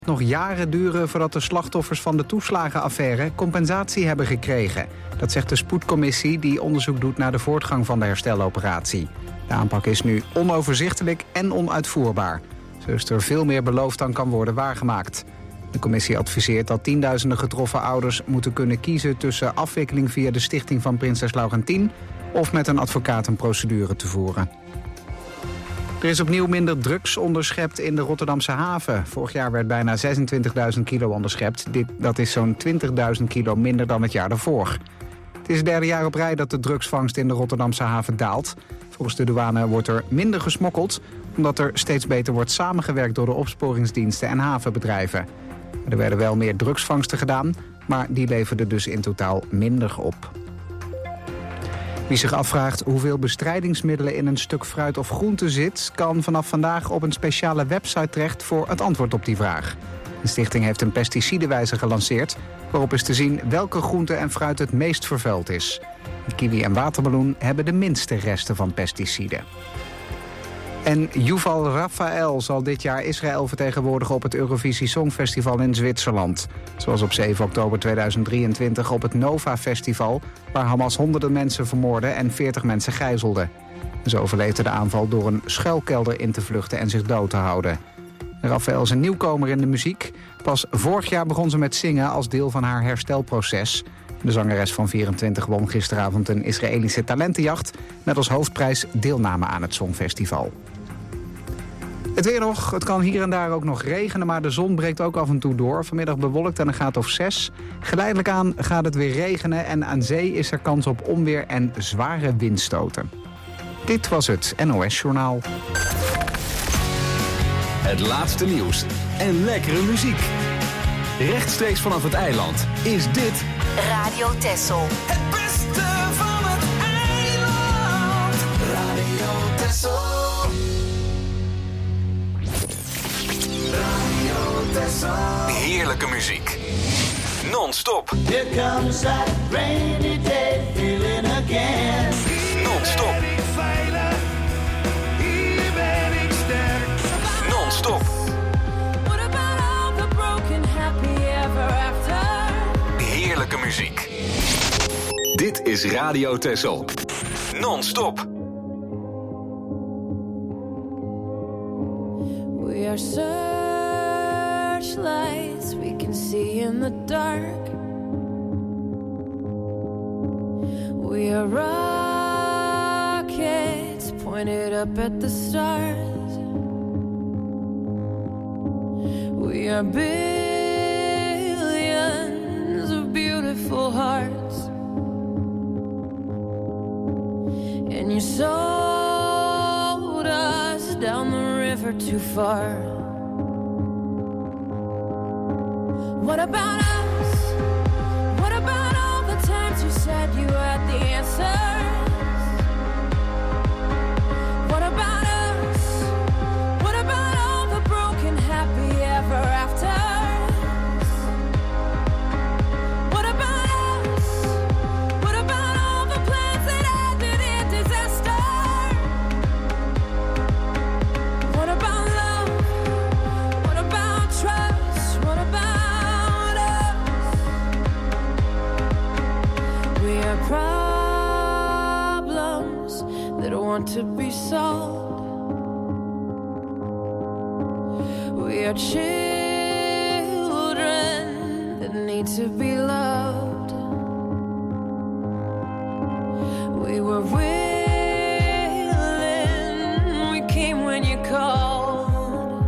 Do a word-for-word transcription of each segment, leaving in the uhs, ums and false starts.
nog jaren duren voordat de slachtoffers van de toeslagenaffaire compensatie hebben gekregen. Dat zegt de spoedcommissie die onderzoek doet naar de voortgang van de hersteloperatie. De aanpak is nu onoverzichtelijk en onuitvoerbaar. Zo is er veel meer beloofd dan kan worden waargemaakt. De commissie adviseert dat tienduizenden getroffen ouders moeten kunnen kiezen tussen afwikkeling via de stichting van prinses Laurentien of met een advocaat een procedure te voeren. Er is opnieuw minder drugs onderschept in de Rotterdamse haven. Vorig jaar werd bijna zesentwintigduizend kilo onderschept. Dit, dat is zo'n twintigduizend kilo minder dan het jaar daarvoor. Het is het derde jaar op rij dat de drugsvangst in de Rotterdamse haven daalt. Volgens de douane wordt er minder gesmokkeld, omdat er steeds beter wordt samengewerkt door de opsporingsdiensten en havenbedrijven. Er werden wel meer drugsvangsten gedaan, maar die leverden dus in totaal minder op. Wie zich afvraagt hoeveel bestrijdingsmiddelen in een stuk fruit of groente zit, kan vanaf vandaag op een speciale website terecht voor het antwoord op die vraag. De stichting heeft een pesticidenwijzer gelanceerd, waarop is te zien welke groente en fruit het meest vervuild is. De kiwi en watermeloen hebben de minste resten van pesticiden. En Yuval Raphael zal dit jaar Israël vertegenwoordigen op het Eurovisie Songfestival in Zwitserland. Zoals op zeven oktober tweeduizend drieëntwintig op het Nova Festival, waar Hamas honderden mensen vermoordde en veertig mensen gijzelde. Ze overleefden de aanval door een schuilkelder in te vluchten en zich dood te houden. Raphael is een nieuwkomer in de muziek. Pas vorig jaar begon ze met zingen als deel van haar herstelproces. De zangeres van vierentwintig won gisteravond een Israëlische talentenjacht met als hoofdprijs deelname aan het Songfestival. Het weer nog. Het kan hier en daar ook nog regenen, maar de zon breekt ook af en toe door. Vanmiddag bewolkt en een graad of zes. Geleidelijk aan gaat het weer regenen en aan zee is er kans op onweer en zware windstoten. Dit was het N O S-journaal. Het laatste nieuws en lekkere muziek. Rechtstreeks vanaf het eiland is dit Radio Texel. Het beste van het eiland. Radio Texel. Radio Texel. heerlijke muziek. Non-stop. Here comes that rainy day feeling again. Non-stop. Veilig, hier ben ik sterk. Non-stop. What about all the broken happy ever after? Heerlijke muziek. Dit is Radio Texel. Non-stop. We are searchlights we can see in the dark. We are rockets pointed up at the stars. We are billions of beautiful hearts. And you sold us down the river too far. What about us? What about all the times you said you had the answers? What about us? What about all the broken happy ever afters? What about us? What about all the plans that ended in disaster? What about love? What about trust? What about us? We are problems that want to be solved. We are children that need to be loved. We were willing, we came when you called.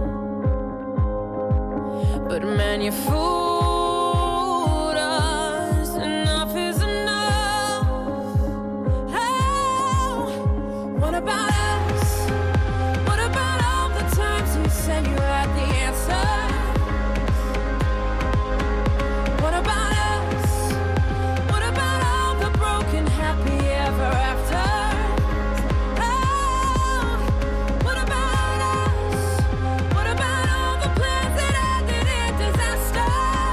But man, you fooled us, enough is enough. Oh, what about us? What about all the times you said you had the answer? What about us? What about all the broken happy ever after? Oh, what about us? What about all the plans that ended in disaster?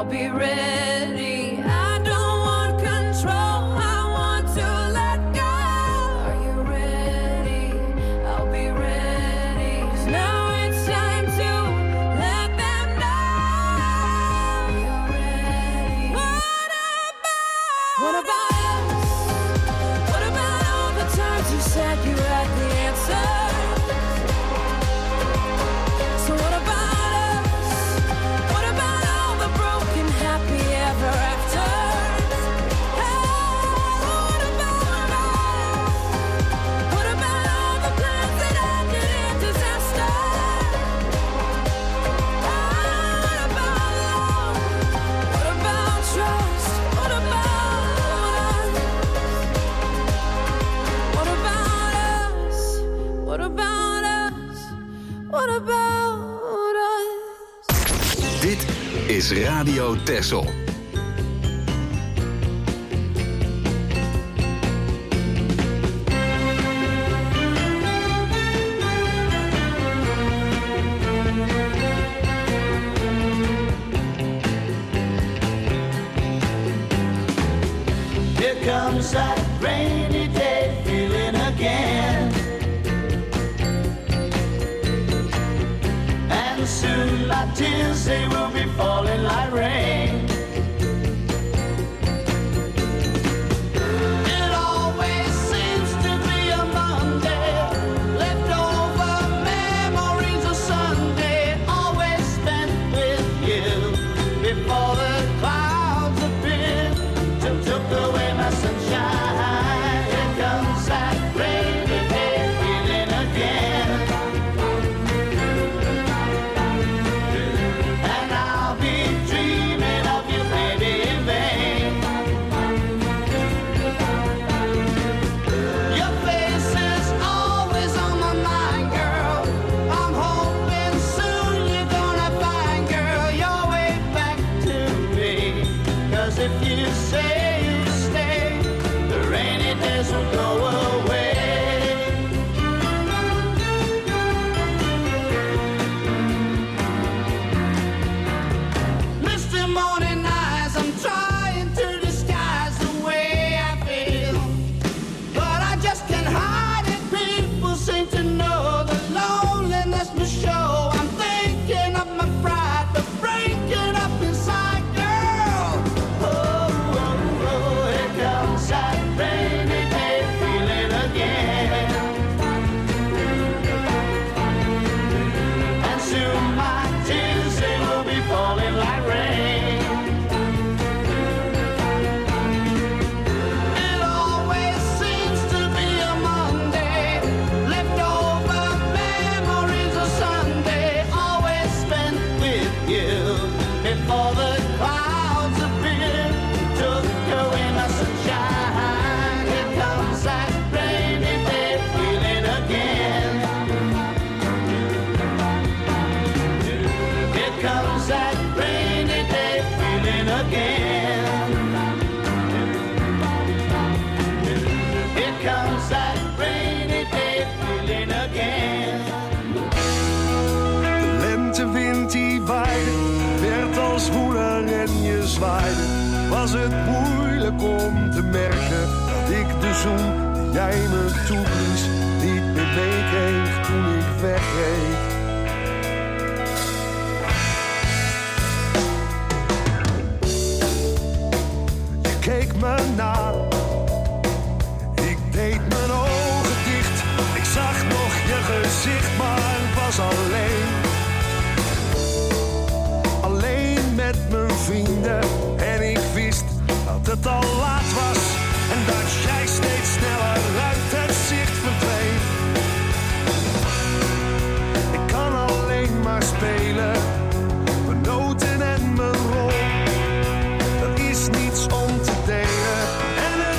I'll be ready. I don't want control, I want to let go. Are you ready? I'll be ready. 'Cause now it's time to let them know you're ready. What about? What about us? What about all the times you said you had the answer? So what about us? What about all the broken happy ever after? What about us? What about all the plans that ended in disaster? What about love? What about trust? What about us? What about us? What about us? What about us? Dit is Radio Texel. Here comes that rainy day feeling again. And soon my tears, they will be falling like rain. It always seems to be a Monday, leftover memories of Sunday, always spent with you before the clouds appeared and took away my sunshine. Here comes that rainy day feeling again. And I'll be dreaming of you, baby, in vain. Your face is always on my mind, girl. I'm hoping soon you're gonna find, girl, your way back to me. 'Cause if you say you stay, the rainy days will go away. Misty morning eyes, I'm trying to disguise the way I feel, but I just can't hide it. People seem to know the loneliness must show. I'm thinking of my pride, but breaking up inside, girl. Oh, oh, oh, here comes that rainy day feeling again. And soon my tears, they will be falling like rain. It always seems to be a Monday, leftover memories of Sunday, always spent with you before the clouds appear, took away my sunshine. Here comes that rainy day feeling again. Here comes that rainy day feeling again. Here comes that rainy day feeling again. De lentewind die waaide, werd als woeler en je zwaaide. Was het moeilijk om te merken dat ik de zoen die jij me toeblies niet meer meekreeg toen ik wegreed. Je keek me na, ik deed mijn ogen dicht. Ik zag nog je gezicht, maar was alleen. Alleen met mijn vrienden en ik wist dat het al laat was en dat jij steeds sneller uit het zicht verdween. Ik kan alleen maar spelen, mijn noten en mijn rol. Er is niets om te delen en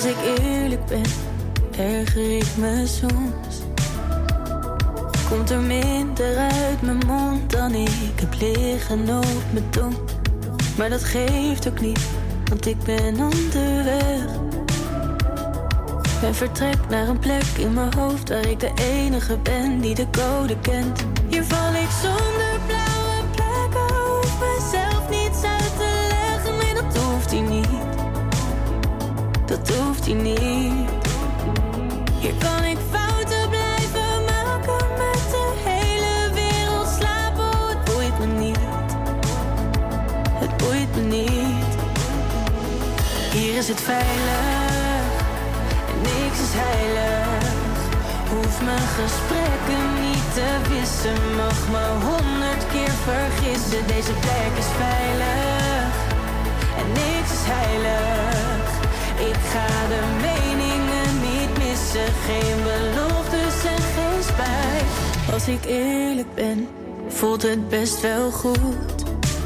ik eerlijk ben, erger ik me soms. Komt er minder uit mijn mond dan ik heb liggen op mijn tong. Maar dat geeft ook niet, want ik ben onderweg. En vertrek naar een plek in mijn hoofd waar ik de enige ben die de code kent. Hier val ik zonder blauwe plekken, hoef mezelf niets uit te leggen. Nee, dat hoeft hij niet, dat hoeft hij niet. Hier kan ik fouten blijven maken, met de hele wereld slapen. Oh, het boeit me niet, het boeit me niet. Hier is het veilig, niks is heilig. Hoef mijn gesprekken niet te wissen, mag me honderd keer vergissen. Deze plek is veilig en niks is heilig. Ik ga de meningen niet missen, geen beloftes en geen spijt. Als ik eerlijk ben, voelt het best wel goed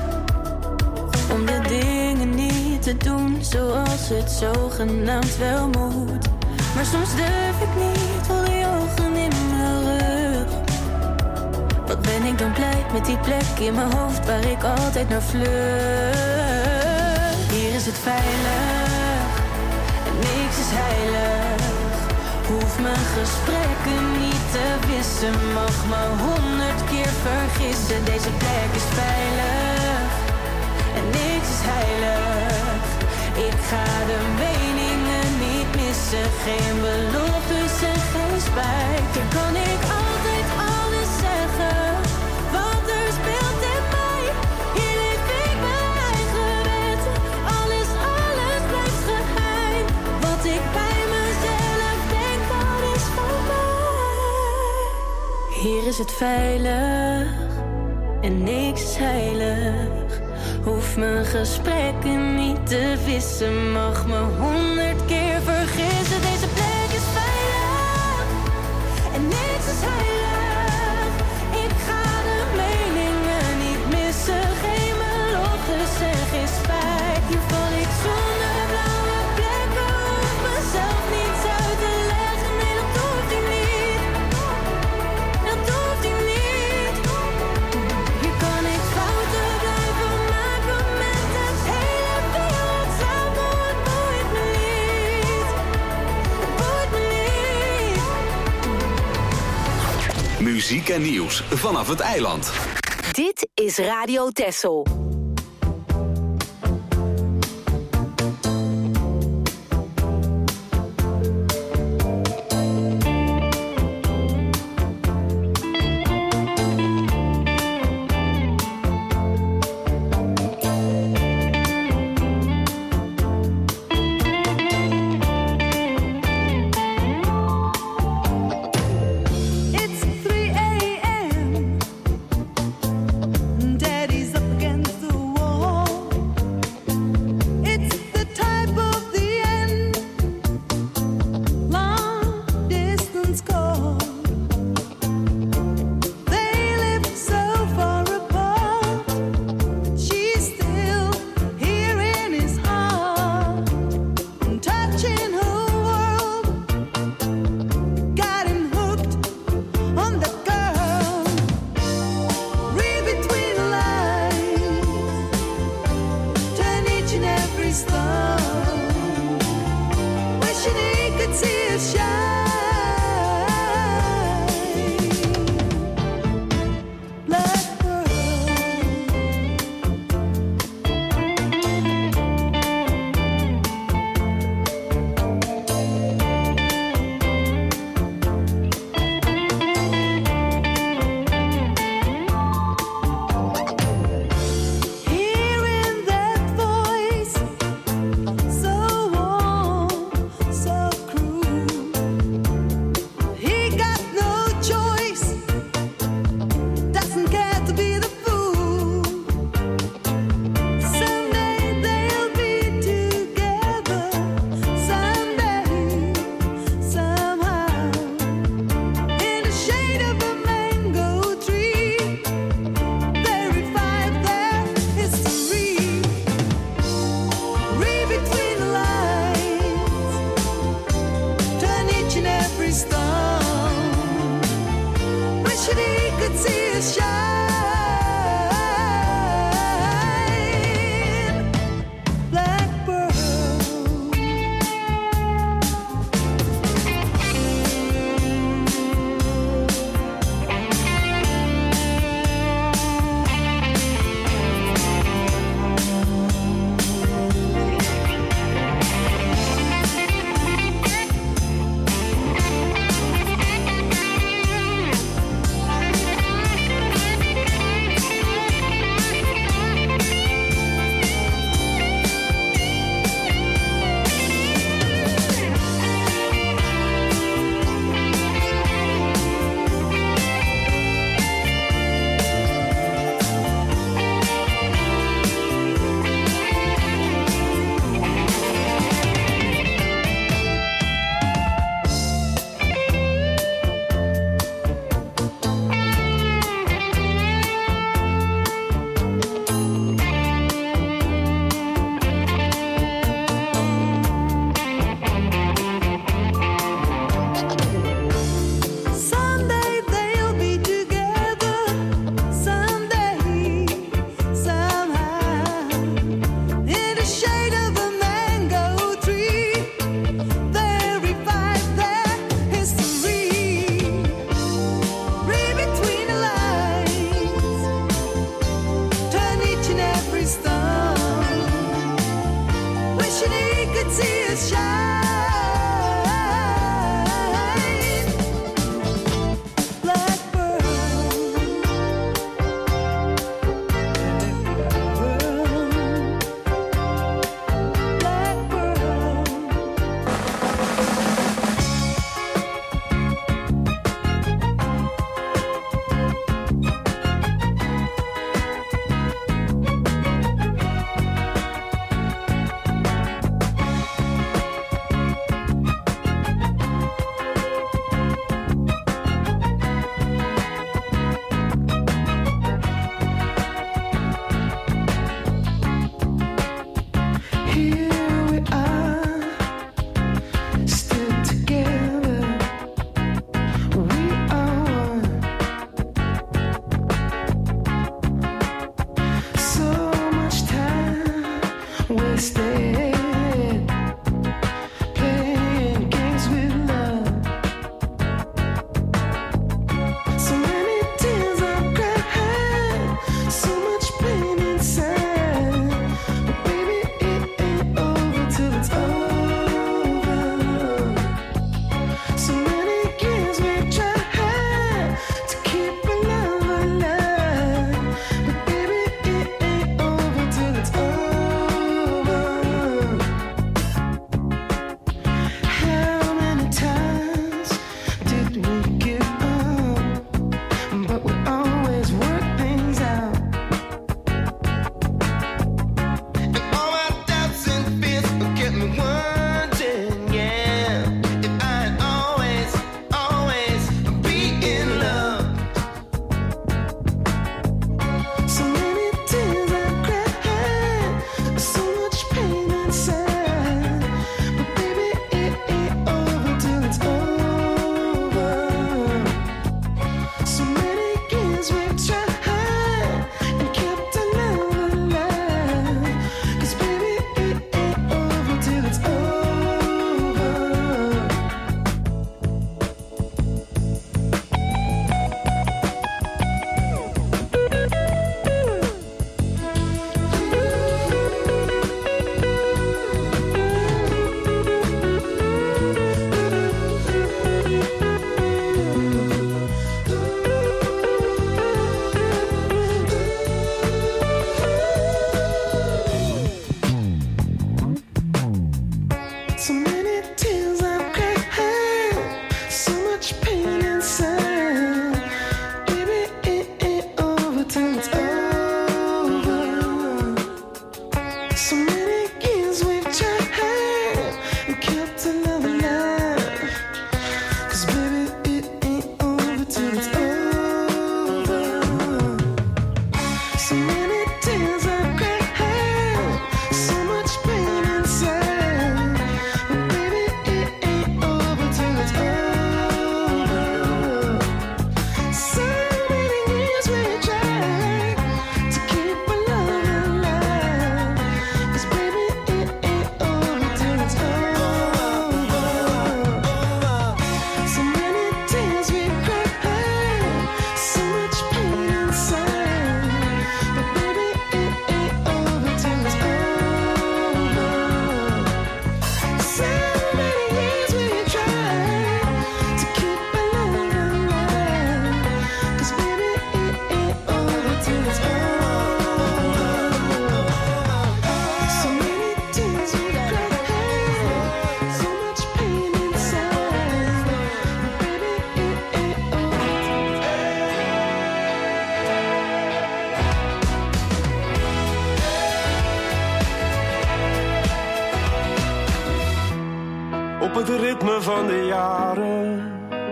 om de dingen niet te doen zoals het zogenaamd wel moet. Maar soms durf ik niet, voel die ogen in mijn rug. Wat ben ik dan blij met die plek in mijn hoofd waar ik altijd naar vlucht. Hier is het veilig en niks is heilig. Hoef mijn gesprekken niet te wissen, mag me honderd keer vergissen. Deze plek is veilig en niks is heilig. Ik ga de meningen niet missen, geen beloftes en geen spijt. Dan kan ik altijd alles zeggen, wat er speelt in mij. Hier leef ik mijn eigen wetten, alles, alles blijft geheim. Wat ik bij mezelf denk, dat is van mij. Hier is het veilig en niks is heilig. Hoef mijn gesprekken niet te wissen, mag me honderd keer vergissen. Deze plek is veilig en niks is heilig. Ik ga de meningen niet missen, geen beloftes en geen spijt. Hier val ik zonder blauwe plekken, hoef mezelf niets uit te leggen. Nee, dat hoeft hij niet, dat hoeft hij niet. Hier kan ik fouten blijven maken, met het hele wereld samen. Het boeit me niet, het boeit me niet. Muziek en nieuws vanaf het eiland. Dit is Radio Texel. It's three a.m. Daddy's up against So many years we op het ritme van de jaren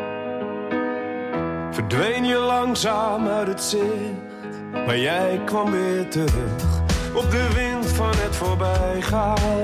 verdween je langzaam uit het zicht, maar jij kwam weer terug op de wind van het voorbijgaan.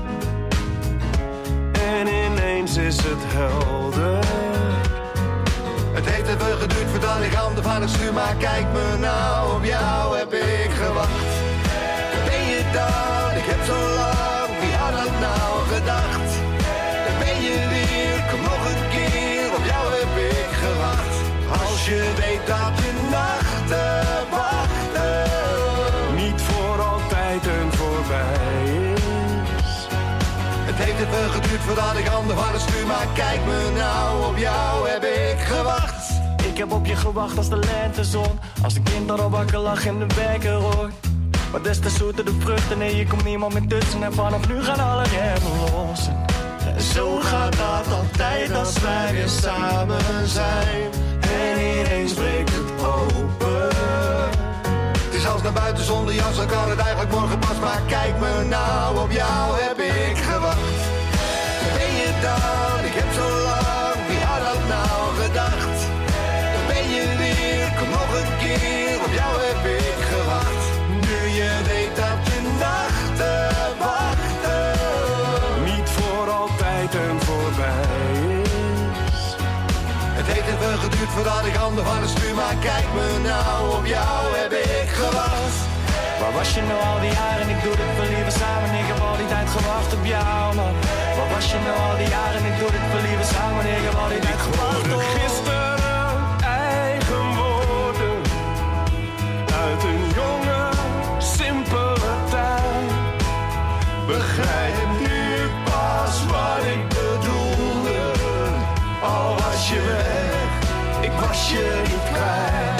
En ineens is het helder. Het heeft even geduurd voordat ik handen van het stuur, maar kijk me nou, op jou heb ik gewacht. Daar ben je dan, ik heb zo lang, wie had dat nou gedacht? Daar ben je weer, kom nog een keer, op jou heb ik gewacht. Als je weet dat je nachten wachten niet voor altijd en voorbij is. Het heeft even geduurd voordat ik handen van het stuur, maar kijk me nou, op jou heb ik gewacht. Ik heb op je gewacht als de lentezon, als de kinderen wakker lag in de wekker hoor. Maar des te zoeter de vruchten, nee je komt niemand meer tussen en vanaf nu gaan alle remmen los. En zo gaat dat altijd als wij weer samen zijn. En ineens breekt het open. Het is als naar buiten zonder jas, dan kan het eigenlijk morgen pas. Maar kijk me nou, op jou heb ik gewacht. Daar ben je dan, ik heb zo lang, wie had dat nou gedacht? Daar ben je weer, kom nog een keer, op jou heb ik gewacht. Nu je weet dat je nachten wachten niet voor altijd en voorbij is. Het heeft even geduurd voordat ik handen van het stuur, maar kijk me nou, op jou heb ik gewacht. Waar was je nou al die jaren? Ik doe dit voor liever samen. Ik heb al die tijd gewacht op jou, man. Waar was je nou al die jaren? Ik doe dit voor liever samen. Ik heb al die tijd gewacht op gisteren eigen woorden uit een jonge, simpele tijd. Begrijp nu pas wat ik bedoelde. Al was je weg, ik was je niet kwijt.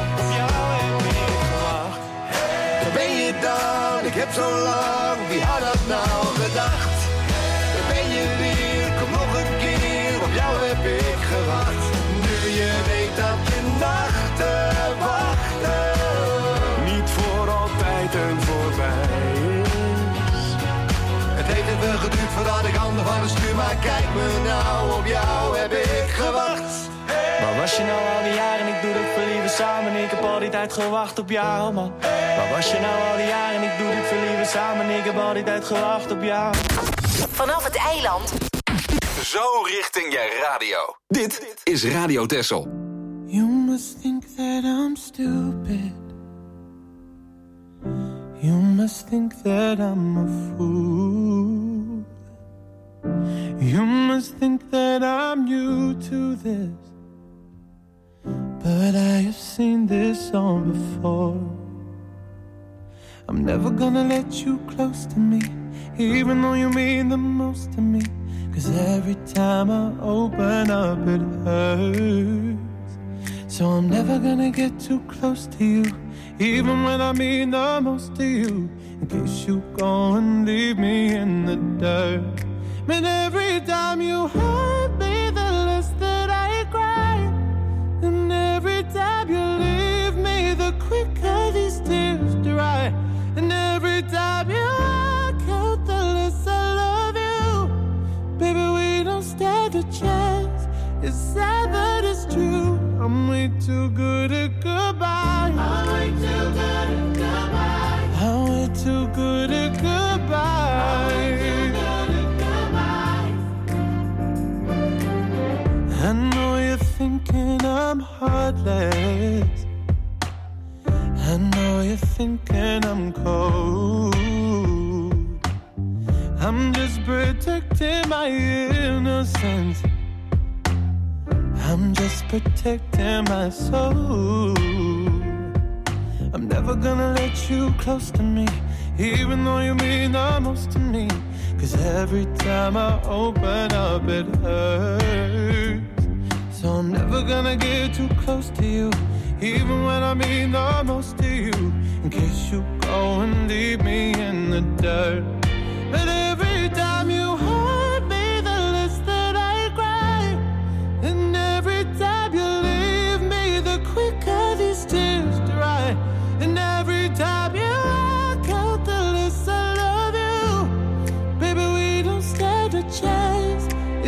Ik heb zo lang, wie had dat nou gedacht? Daar ben je weer, kom nog een keer, op jou heb ik gewacht. Nu je weet dat je nachten wachten niet voor altijd en voorbij is. Het heeft even geduurd voordat ik handen van het stuur, maar kijk me nou, op jou heb ik gewacht. Waar was je nou al die jaren? Ik doe dit voor liever samen. Ik heb al die tijd gewacht op jou, man. Waar was je nou al die jaren? Ik doe dit voor liever samen. Ik heb al die tijd gewacht op jou. Vanaf het eiland. Zo richting je radio. Dit is Radio Texel. You must think that I'm stupid. You must think that I'm a fool. You must think that I'm new to this. But I have seen this all before. I'm never gonna let you close to me, even though you mean the most to me. Cause every time I open up it hurts. So I'm never gonna get too close to you, even when I mean the most to you. In case you go and leave me in the dirt. And every time you hurt me, the less that I cry. And every time you leave me, the quicker these tears dry. And every time you walk out, the less I love you. Baby, we don't stand a chance. It's sad that it's true. I'm way too good at goodbye. I'm way too good at goodbye. I'm way too good at goodbye. I know you're thinking I'm heartless. I know you're thinking I'm cold. I'm just protecting my innocence. I'm just protecting my soul. I'm never gonna let you close to me, even though you mean the most to me. Cause every time I open up it hurts. So I'm never gonna get too close to you, even when I mean the most to you. In case you go and leave me in the dirt. But every time you hurt me, the less that I cry. And every time you leave me, the quicker these tears dry. And every time you walk out, the less I love you. Baby, we don't stand a chance.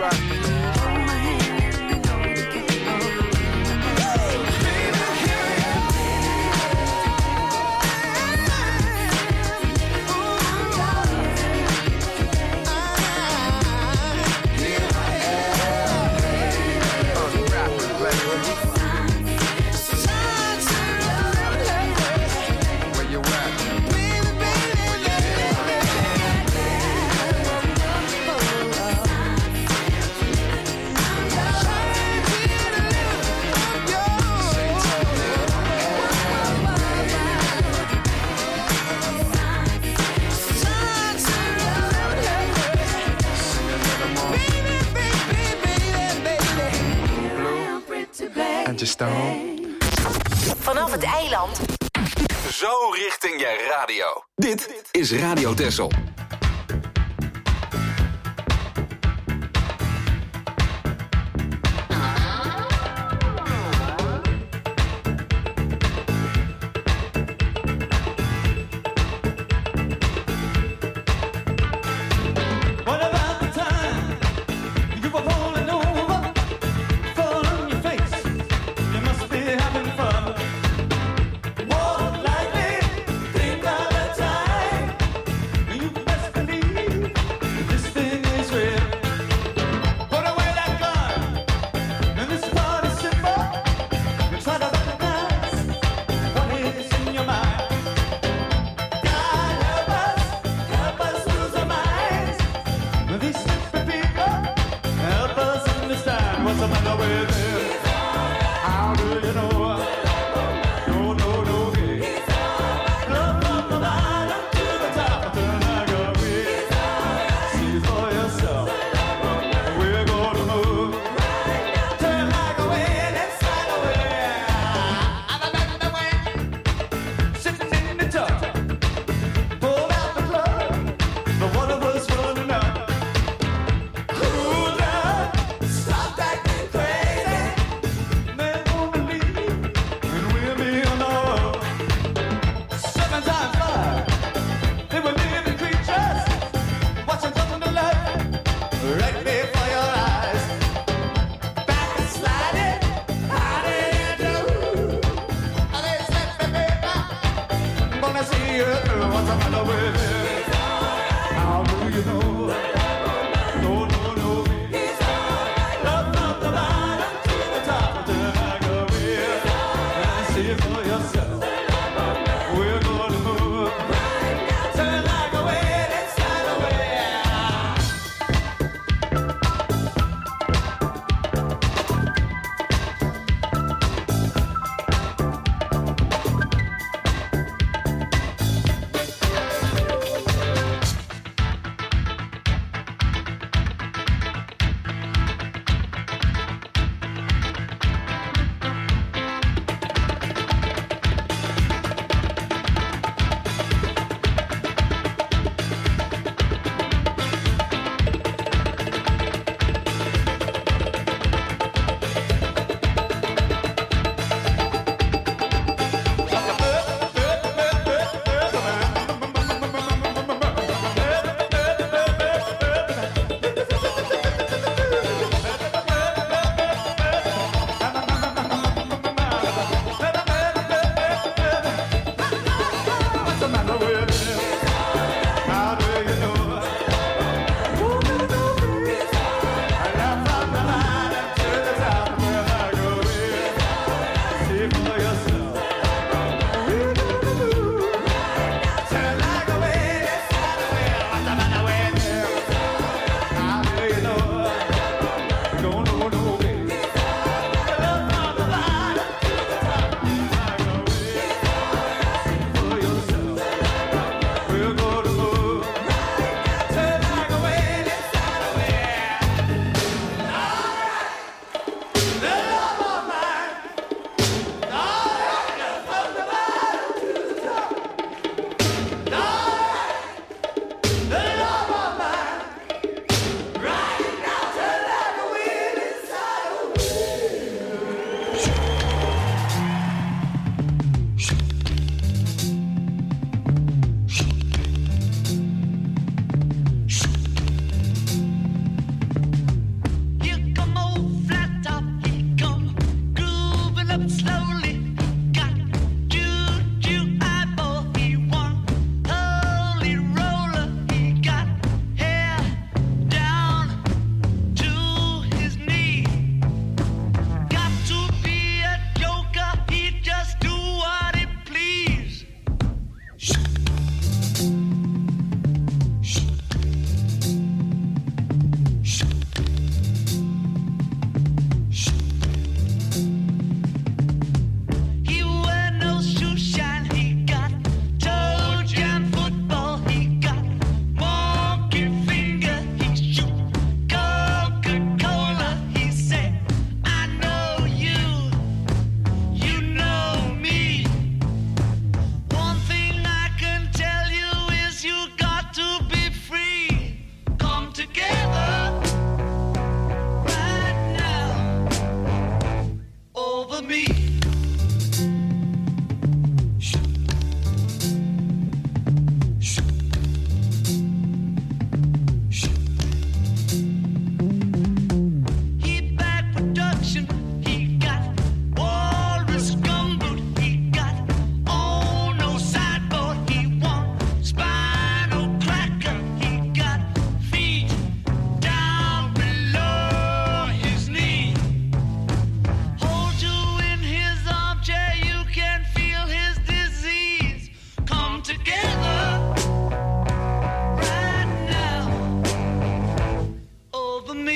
Vanaf het eiland. Zo richting je radio. Dit is Radio Texel. Stop acting crazy. Man, wanna leave.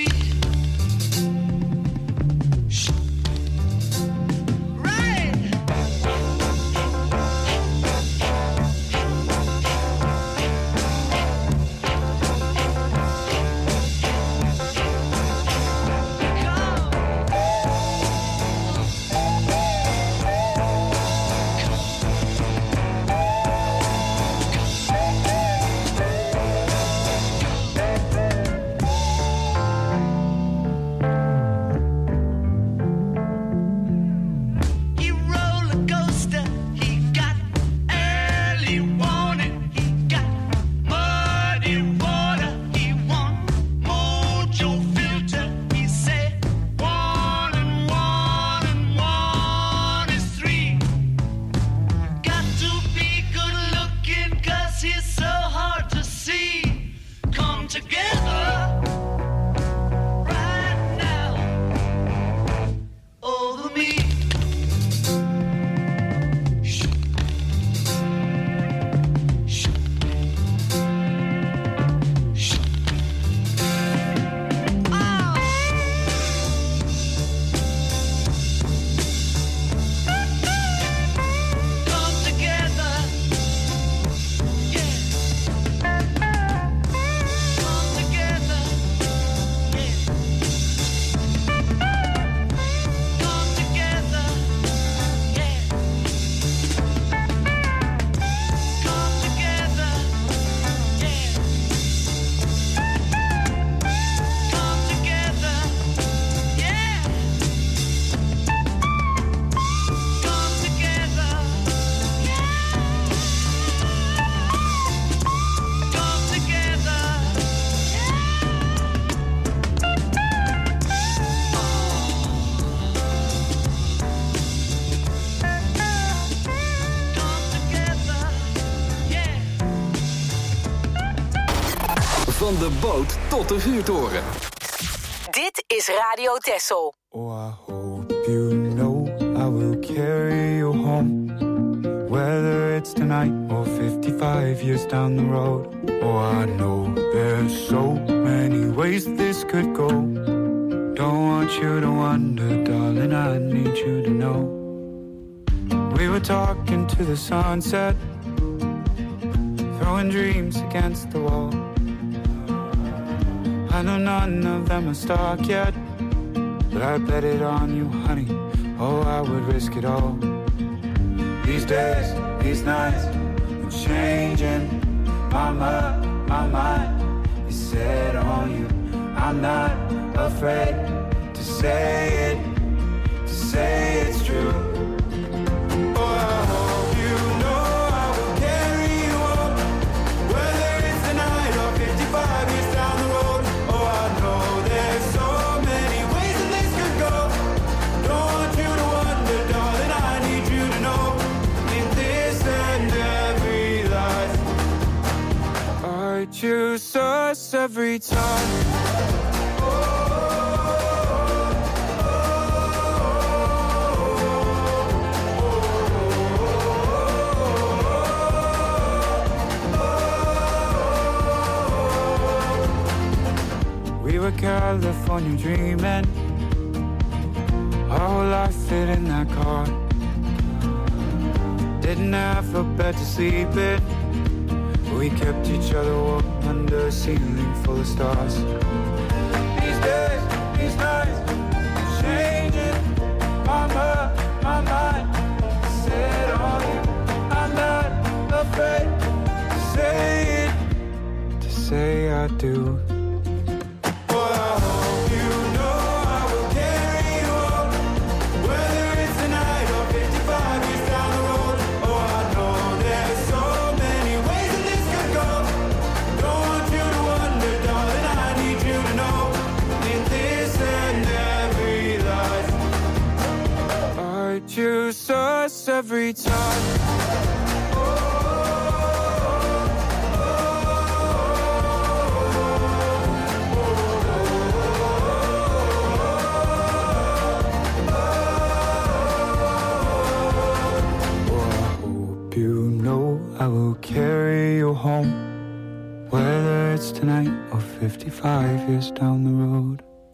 Van de boot tot de vuurtoren. Dit is Radio Texel. Oh, I hope you know I will carry you home. Whether it's tonight or fifty-five years down the road. Oh, I know there's so many ways this could go. Don't want you to wonder, darling, I need you to know. We were talking to the sunset, throwing dreams against the wall. I know none of them are stuck yet, but I bet it on you, honey. Oh, I would risk it all. These days, these nights, I'm changing my mind, my mind is set on you. I'm not afraid to say it, to say it's true. Oh, I hope you know I will carry you home, whether it's tonight or fifty-five years down the road. Oh, I know there's so many ways that this could go. Don't want you to wonder, darling, I need you to know. In this and every life, I choose us every time. We were California dreaming, our whole life fit in that car. Didn't have a bed to sleep in, but we kept each other warm under a ceiling full of stars. These days, these nights, I'm changing my mind, my mind set on you. I'm not afraid to say it, to say I do. Choose us every time. I will carry you home, whether it's tonight or fifty-five years down the road.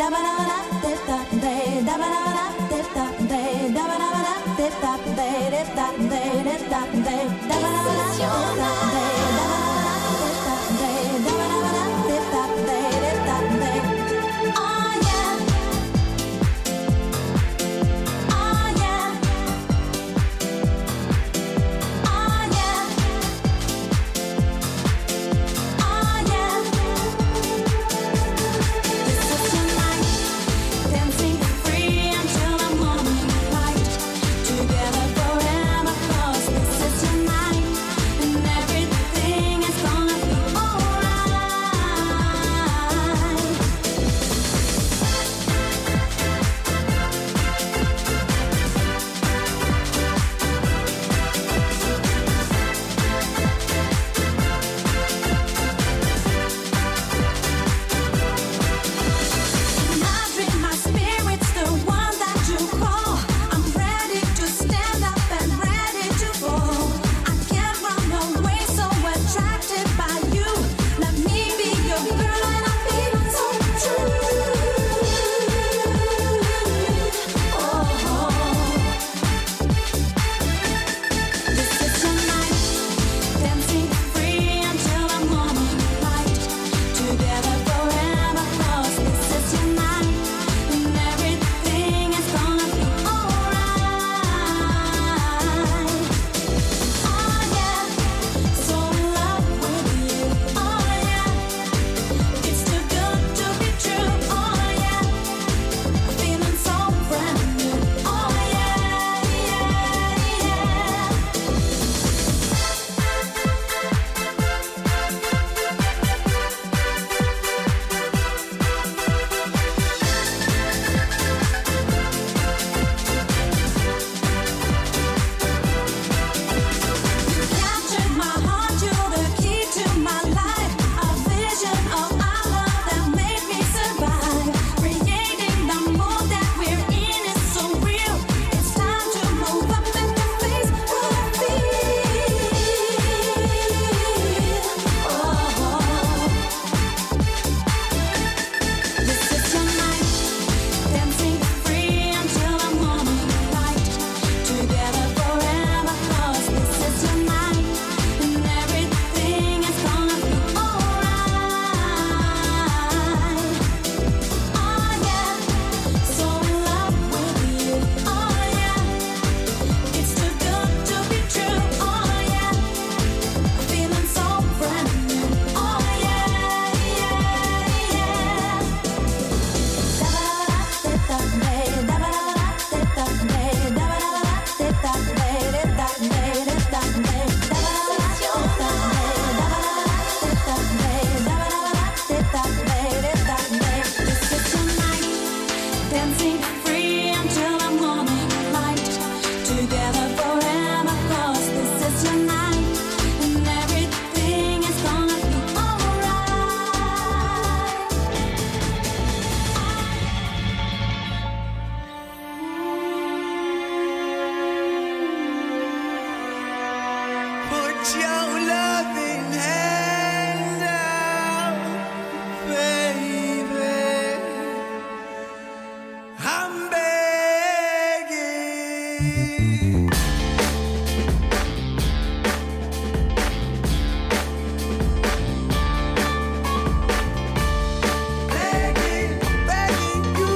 Begging, begging you,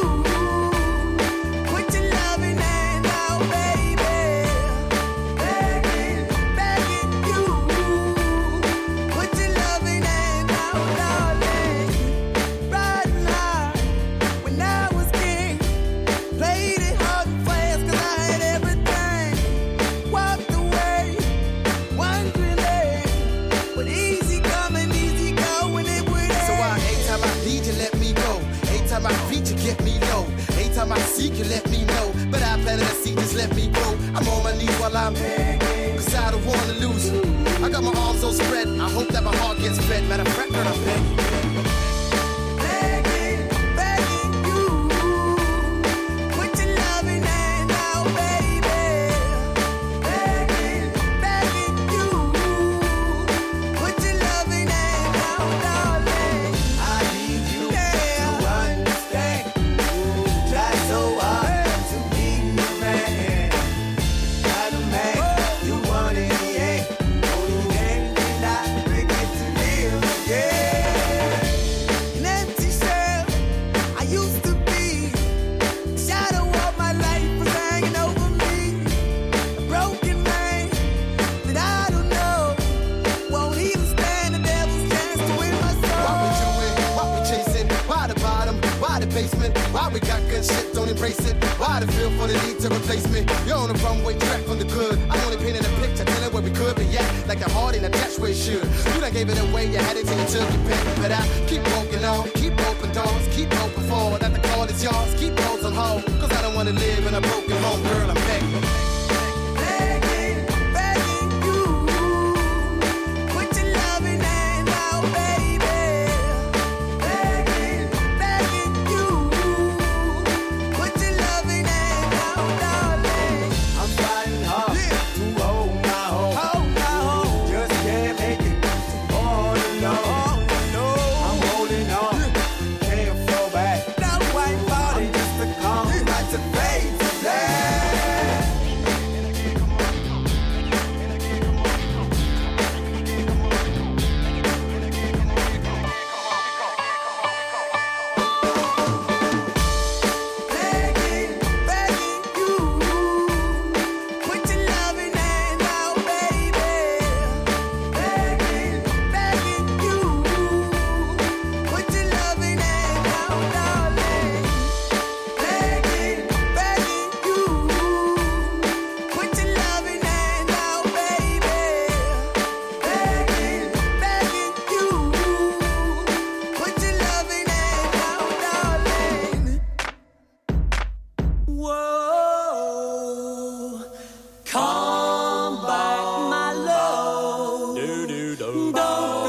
put your loving hand out, baby. Begging, begging you, put your loving hand out, darling. Riding high when I was king, played it hard and fast 'cause I had everything. Walked away, wondering, but easy coming, easy going, it would end. So I, every time I need you, let me go. Every time I reach you, get me low. Every time I seek you, let me know. But I better see, just let me go. I'm on my knees while I'm begging, 'cause I don't wanna lose you. I got my arms so spread, I hope that my heart gets fed. Matter of fact, girl, I'm begging. Begging, begging you, put your loving hand out, baby. Begging, begging you, put your loving hand out, darling. I need you Yeah. to understand. Try so hard to be the man. Not a man you want in the end. Only then can I bring it to live again. An empty shell I used to be. The shadow of my life was hanging over me. A broken man that I don't know won't even stand the devil's chance to win my Why we soul. doing? Why we chasing? Why the bottom? Why the basement? Why we got good shit, don't embrace it? Why the feel for the need to replace me? You're on the runway track from the good. I'm only painting a picture, telling where we could be at. Like the heart ain't attached where it should. You done gave it away, you had it till you took your pick. But I keep walking on, keep open doors, keep open forward. That the call is yours, keep those on hold. 'Cause I don't wanna live in a broken home, girl, I'm begging. Begging, begging you, put your loving hand out, baby. Begging, begging you, put your loving hand out, darling. I'm fighting hard Yeah. to hold my home. Hold my hold. Just can't make it all alone. No, I'm holding on, can't fall back. no white body. I'm just a calm, like to fade to black. Begging, begging you, put your loving hand out, baby. Begging, begging you, put your loving hand out, darling. Begging, begging you, put your loving hand out, baby. Begging, begging you, put your loving hand out, darling. Whoa, come back, my love. Don't go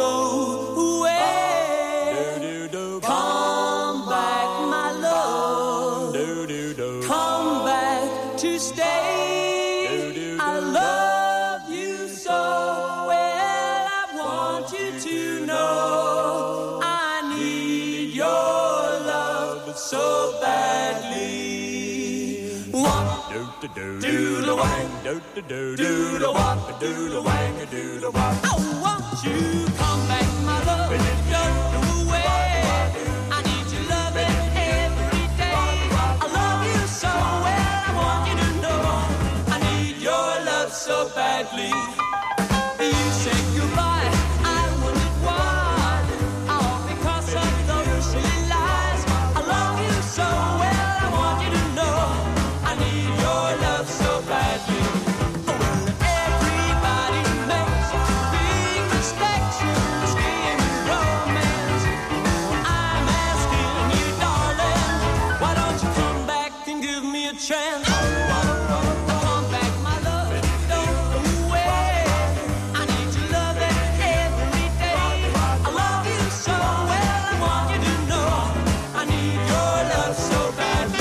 away. Come back, my love. Come back to stay. I love you so well. I want you to know I need your love so badly. What? Do the wang, do the wop, do the wang, do the wop. I want you come back, my love. Don't go away. I need your loving every day. I love you so well. I want you to know I need your love so badly. You say goodbye. I wondered why. Oh, because of those silly lies. I love you so well. I want you to know I need your love so badly. Everybody makes big mistakes in this game of romance. I'm asking you, darling, why don't you come back and give me a chance? Come back, my love, don't go away. I need your love every day. I love you so well, I want you to know I need your love so badly.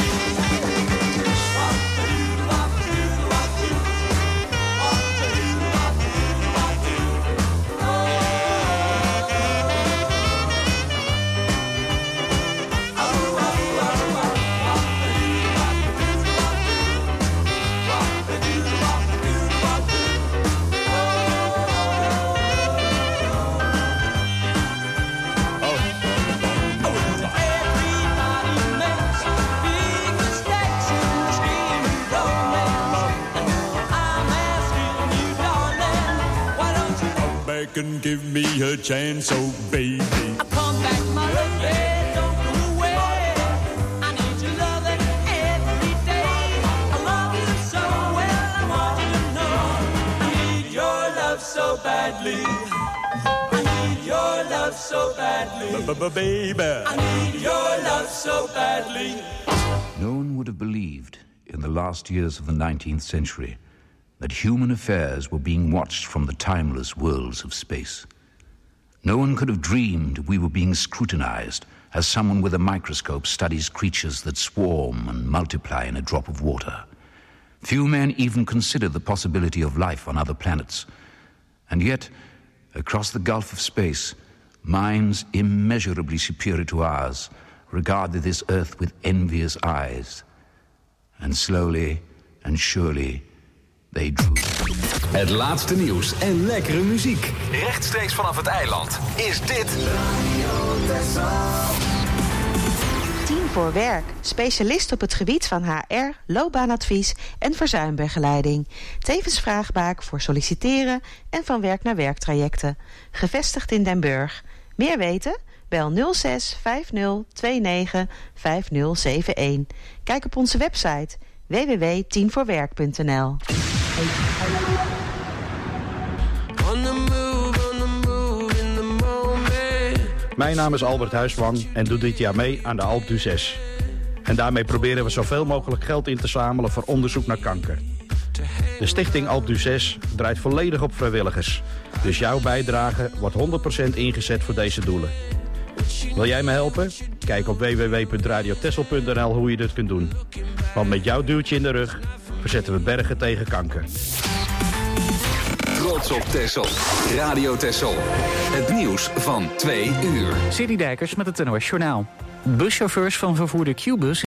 chance, oh baby. Come back, my love, don't go away. I need your loving every day. I love you so well, I want you to know. I need your love so badly. I need your love so badly. Baby, I need your love so badly. No one would have believed in the last years of the nineteenth century that human affairs were being watched from the timeless worlds of space. No one could have dreamed we were being scrutinized as someone with a microscope studies creatures that swarm and multiply in a drop of water. Few men even considered the possibility of life on other planets. And yet, across the gulf of space, minds immeasurably superior to ours regarded this earth with envious eyes. And slowly and surely they drew. Het laatste nieuws en lekkere muziek. Rechtstreeks vanaf het eiland is dit Tien voor Werk. Specialist op het gebied van H R, loopbaanadvies en verzuimbegeleiding. Tevens vraagbaak voor solliciteren en van werk naar werktrajecten. Gevestigd in Den Burg. Meer weten? Bel nul zes vijf nul twee negen vijf nul zeven een. Kijk op onze website w w w punt tien voor werk punt n l. Mijn naam is Albert Huisman en doe dit jaar mee aan de Alpe d'Huez. En daarmee proberen we zoveel mogelijk geld in te zamelen voor onderzoek naar kanker. De stichting Alpe d'Huez draait volledig op vrijwilligers. Dus jouw bijdrage wordt honderd procent ingezet voor deze doelen. Wil jij me helpen? Kijk op w w w punt radio texel punt n l hoe je dit kunt doen. Want met jouw duwtje in de rug verzetten we bergen tegen kanker. Trots op Texel. Radio Texel. Het nieuws van twee uur. City Dijkers met het N O S Journaal. Buschauffeurs van vervoerder Q-Bus